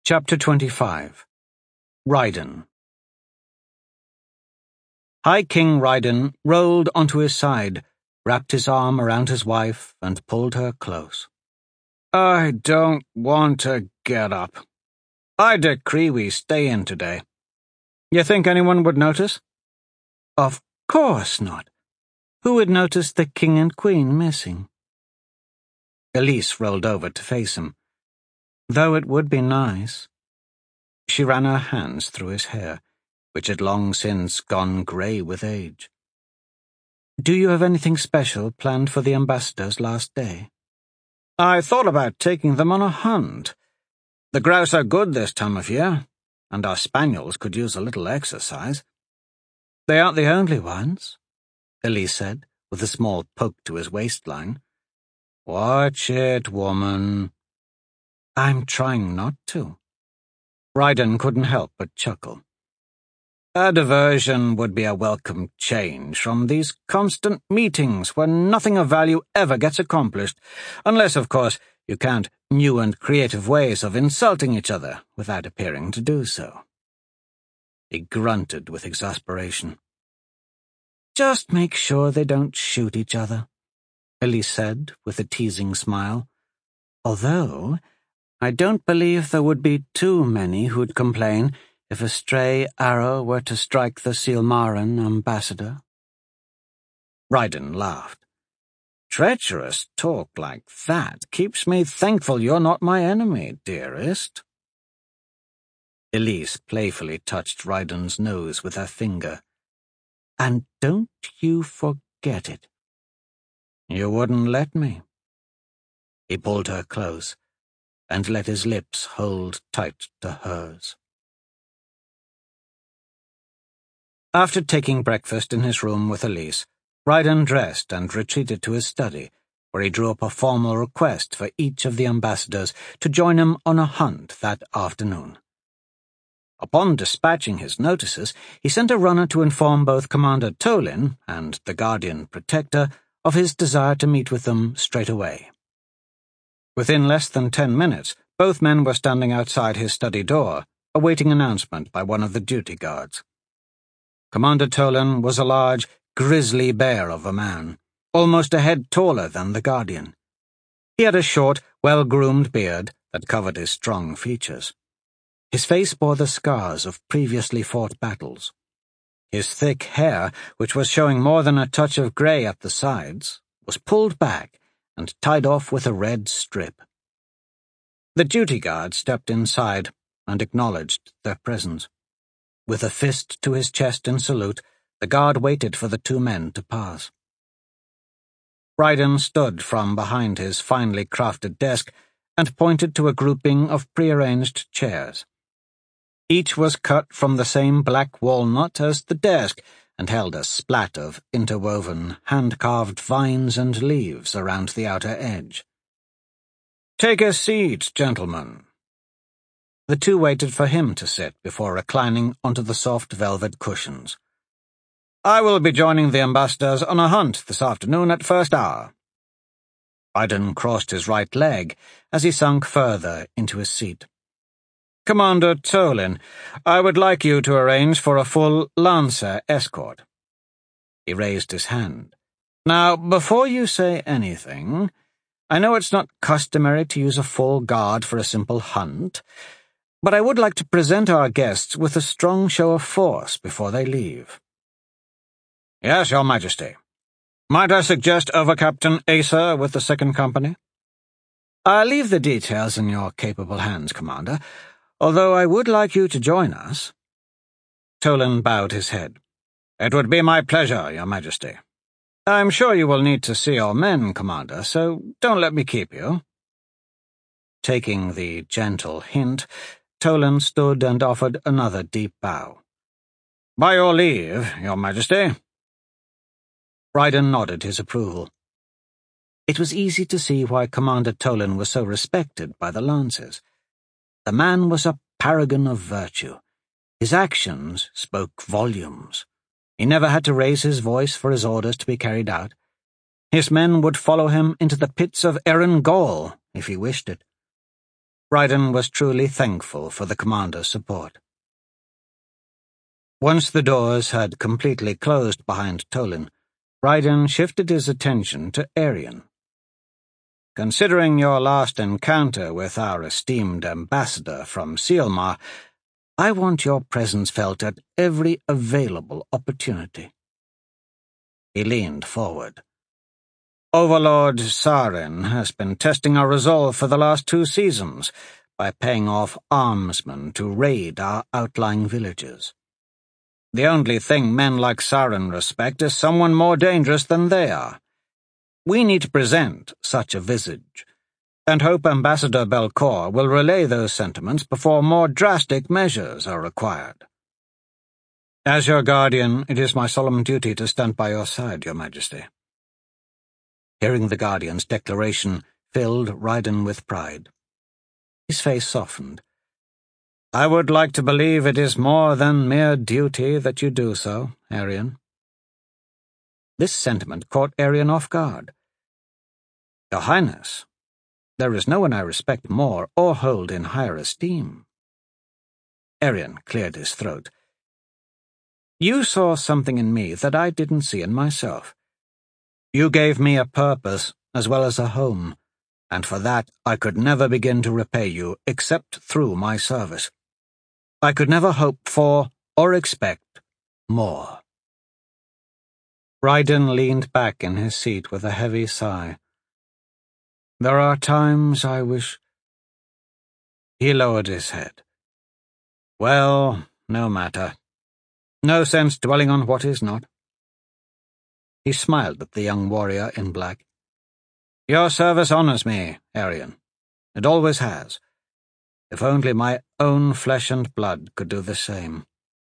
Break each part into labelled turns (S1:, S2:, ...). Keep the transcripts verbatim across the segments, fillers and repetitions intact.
S1: Chapter twenty-five. Ryden. High King Ryden rolled onto his side, wrapped his arm around his wife, and pulled her close. "I don't want to get up. I decree we stay in today. You think anyone would notice?" "Of course not. Who would notice the king and queen missing?" Elise rolled over to face him. "Though it would be nice." She ran her hands through his hair, which had long since gone grey with age. "Do you have anything special planned for the ambassador's last day?" "I thought about taking them on a hunt. The grouse are good this time of year, and our spaniels could use a little exercise." "They aren't the only ones," Elise said, with a small poke to his waistline. "Watch it, woman." "I'm trying not to." Ryden couldn't help but chuckle. "A diversion would be a welcome change from these constant meetings where nothing of value ever gets accomplished, unless, of course, you count new and creative ways of insulting each other without appearing to do so." He grunted with exasperation. "Just make sure they don't shoot each other," Elise said with a teasing smile. "Although I don't believe there would be too many who'd complain if a stray arrow were to strike the Silmaran ambassador." Ryden laughed. "Treacherous talk like that keeps me thankful you're not my enemy, dearest." Elise playfully touched Ryden's nose with her finger. "And don't you forget it." "You wouldn't let me." He pulled her close and let his lips hold tight to hers. After taking breakfast in his room with Elise, Ryden dressed and retreated to his study, where he drew up a formal request for each of the ambassadors to join him on a hunt that afternoon. Upon dispatching his notices, he sent a runner to inform both Commander Tolin and the Guardian Protector of his desire to meet with them straight away. Within less than ten minutes, both men were standing outside his study door, awaiting announcement by one of the duty guards. Commander Tolin was a large, grisly bear of a man, almost a head taller than the Guardian. He had a short, well-groomed beard that covered his strong features. His face bore the scars of previously fought battles. His thick hair, which was showing more than a touch of grey at the sides, was pulled back and tied off with a red strip. The duty guard stepped inside and acknowledged their presence. With a fist to his chest in salute, the guard waited for the two men to pass. Ryden stood from behind his finely crafted desk and pointed to a grouping of prearranged chairs. Each was cut from the same black walnut as the desk and held a splat of interwoven, hand-carved vines and leaves around the outer edge. "Take a seat, gentlemen." The two waited for him to sit before reclining onto the soft velvet cushions. "I will be joining the ambassadors on a hunt this afternoon at first hour." Ryden crossed his right leg as he sunk further into his seat. "Commander Tolin, I would like you to arrange for a full Lancer escort." He raised his hand. "Now, before you say anything, I know it's not customary to use a full guard for a simple hunt, but I would like to present our guests with a strong show of force before they leave." "Yes, Your Majesty. Might I suggest Over-Captain Asa with the Second Company?" "I'll leave the details in your capable hands, Commander, although I would like you to join us." Tolin bowed his head. "It would be my pleasure, Your Majesty. I'm sure you will need to see your men, Commander, so don't let me keep you." Taking the gentle hint, Tolin stood and offered another deep bow. "By your leave, Your Majesty." Ryden nodded his approval. It was easy to see why Commander Tolin was so respected by the Lancers. The man was a paragon of virtue. His actions spoke volumes. He never had to raise his voice for his orders to be carried out. His men would follow him into the pits of Erin Gaul if he wished it. Ryden was truly thankful for the commander's support. Once the doors had completely closed behind Tolin, Ryden shifted his attention to Arian. "Considering your last encounter with our esteemed ambassador from Sealmar, I want your presence felt at every available opportunity." He leaned forward. "Overlord Saren has been testing our resolve for the last two seasons by paying off armsmen to raid our outlying villages. The only thing men like Saren respect is someone more dangerous than they are. We need to present such a visage, and hope Ambassador Belcour will relay those sentiments before more drastic measures are required. As your guardian, it is my solemn duty to stand by your side, Your Majesty." Hearing the Guardian's declaration filled Ryden with pride. His face softened. "I would like to believe it is more than mere duty that you do so, Arian." This sentiment caught Arian off guard. "Your Highness, there is no one I respect more or hold in higher esteem." Arian cleared his throat. "You saw something in me that I didn't see in myself. You gave me a purpose as well as a home, and for that I could never begin to repay you except through my service. I could never hope for or expect more." Ryden leaned back in his seat with a heavy sigh. "There are times I wish—" He lowered his head. "Well, no matter. No sense dwelling on what is not." He smiled at the young warrior in black. "Your service honors me, Arian. It always has. If only my own flesh and blood could do the same."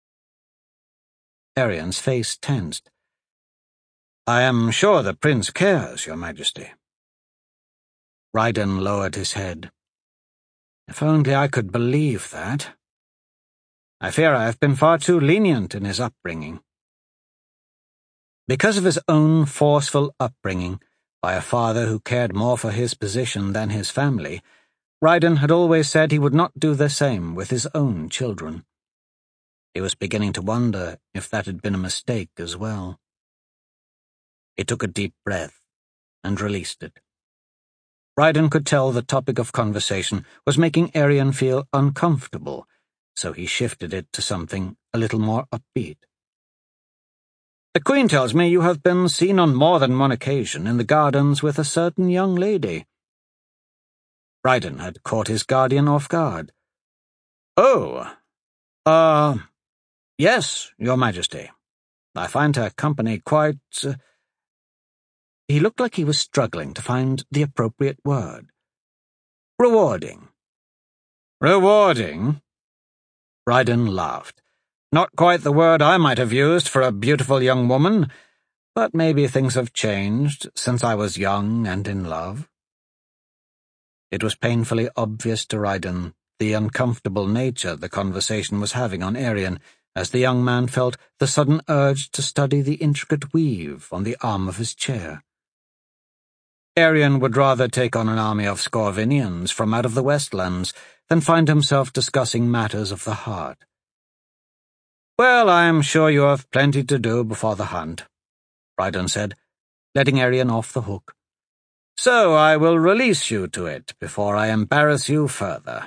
S1: Arian's face tensed. "I am sure the prince cares, Your Majesty." Ryden lowered his head. "If only I could believe that. I fear I have been far too lenient in his upbringing." Because of his own forceful upbringing, by a father who cared more for his position than his family, Ryden had always said he would not do the same with his own children. He was beginning to wonder if that had been a mistake as well. He took a deep breath and released it. Ryden could tell the topic of conversation was making Arian feel uncomfortable, so he shifted it to something a little more upbeat. "The Queen tells me you have been seen on more than one occasion in the gardens with a certain young lady." Ryden had caught his guardian off guard. "Oh, uh, yes, Your Majesty. I find her company quite—" uh, He looked like he was struggling to find the appropriate word. "Rewarding." "Rewarding?" Ryden laughed. "Not quite the word I might have used for a beautiful young woman, but maybe things have changed since I was young and in love." It was painfully obvious to Ryden the uncomfortable nature the conversation was having on Arian, as the young man felt the sudden urge to study the intricate weave on the arm of his chair. Arian would rather take on an army of Scorvinians from out of the Westlands than find himself discussing matters of the heart. "Well, I am sure you have plenty to do before the hunt," Ryden said, letting Arian off the hook. "So I will release you to it before I embarrass you further."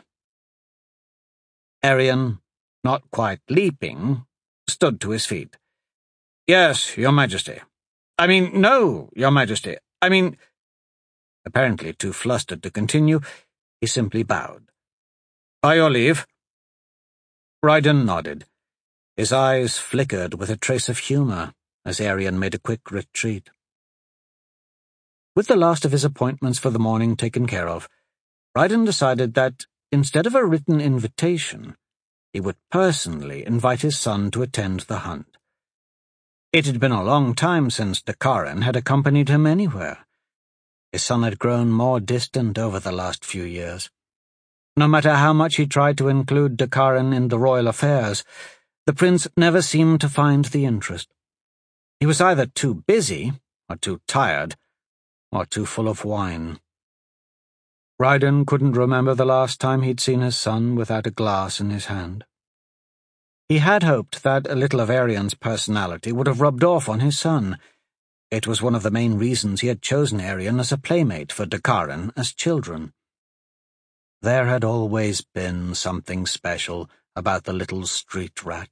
S1: Arian, not quite leaping, stood to his feet. "Yes, Your Majesty. I mean, no, Your Majesty. I mean—" Apparently too flustered to continue, he simply bowed. "By your leave." Ryden nodded. His eyes flickered with a trace of humor as Arian made a quick retreat. With the last of his appointments for the morning taken care of, Ryden decided that, instead of a written invitation, he would personally invite his son to attend the hunt. It had been a long time since Dakaran had accompanied him anywhere. His son had grown more distant over the last few years. No matter how much he tried to include Dakaran in the royal affairs, the prince never seemed to find the interest. He was either too busy, or too tired, or too full of wine. Rydon couldn't remember the last time he'd seen his son without a glass in his hand. He had hoped that a little of Arian's personality would have rubbed off on his son. It was one of the main reasons he had chosen Arian as a playmate for Dacaran as children. There had always been something special about the little street rat.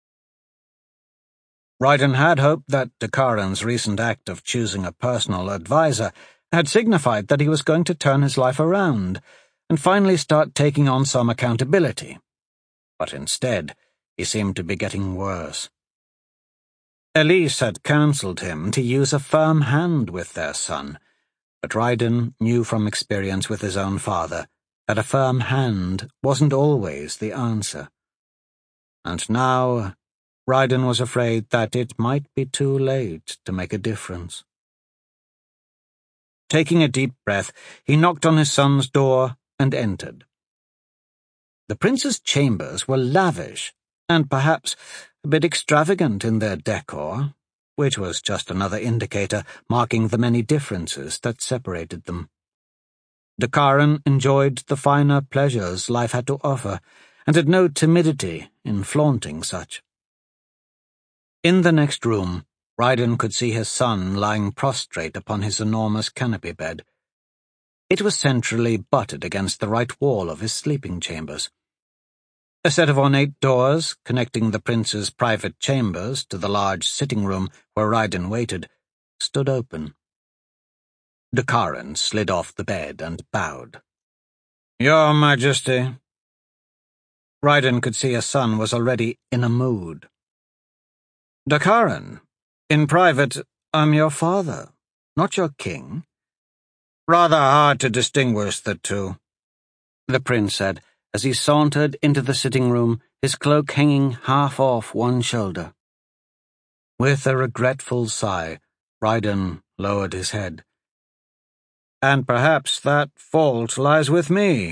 S1: Rydon had hoped that Dacaran's recent act of choosing a personal advisor had signified that he was going to turn his life around and finally start taking on some accountability. But instead, he seemed to be getting worse. Elise had counselled him to use a firm hand with their son, but Rydon knew from experience with his own father that a firm hand wasn't always the answer. And now, Rydon was afraid that it might be too late to make a difference. Taking a deep breath, he knocked on his son's door and entered. The prince's chambers were lavish and perhaps a bit extravagant in their decor, which was just another indicator marking the many differences that separated them. Dacaran enjoyed the finer pleasures life had to offer and had no timidity in flaunting such. In the next room, Rydon could see his son lying prostrate upon his enormous canopy bed. It was centrally butted against the right wall of his sleeping chambers. A set of ornate doors, connecting the prince's private chambers to the large sitting room where Rydon waited, stood open. Dacaran slid off the bed and bowed. "Your Majesty." Rydon could see his son was already in a mood. "Dacaran, in private, I'm your father, not your king." "Rather hard to distinguish the two," the prince said, as he sauntered into the sitting room, his cloak hanging half off one shoulder. With a regretful sigh, Rydon lowered his head. "And perhaps that fault lies with me."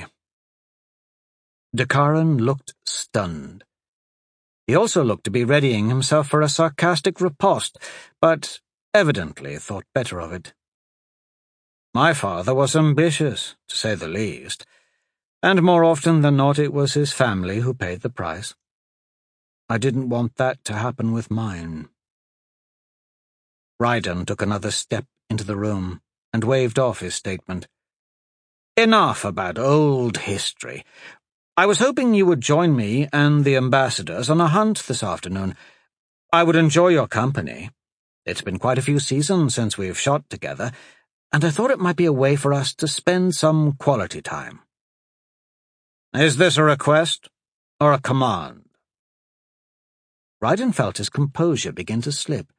S1: Dacaran looked stunned. He also looked to be readying himself for a sarcastic riposte, but evidently thought better of it. "My father was ambitious, to say the least, and more often than not it was his family who paid the price. I didn't want that to happen with mine." Rydon took another step into the room and waved off his statement. "Enough about old history. I was hoping you would join me and the ambassadors on a hunt this afternoon. I would enjoy your company. It's been quite a few seasons since we've shot together, and I thought it might be a way for us to spend some quality time." "Is this a request or a command?" Rydon felt his composure begin to slip.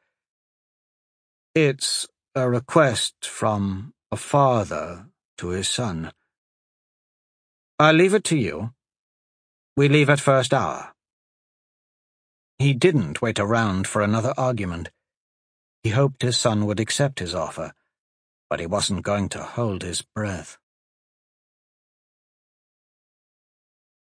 S1: "It's a request from a father to his son. I'll leave it to you. We leave at first hour." He didn't wait around for another argument. He hoped his son would accept his offer, but he wasn't going to hold his breath.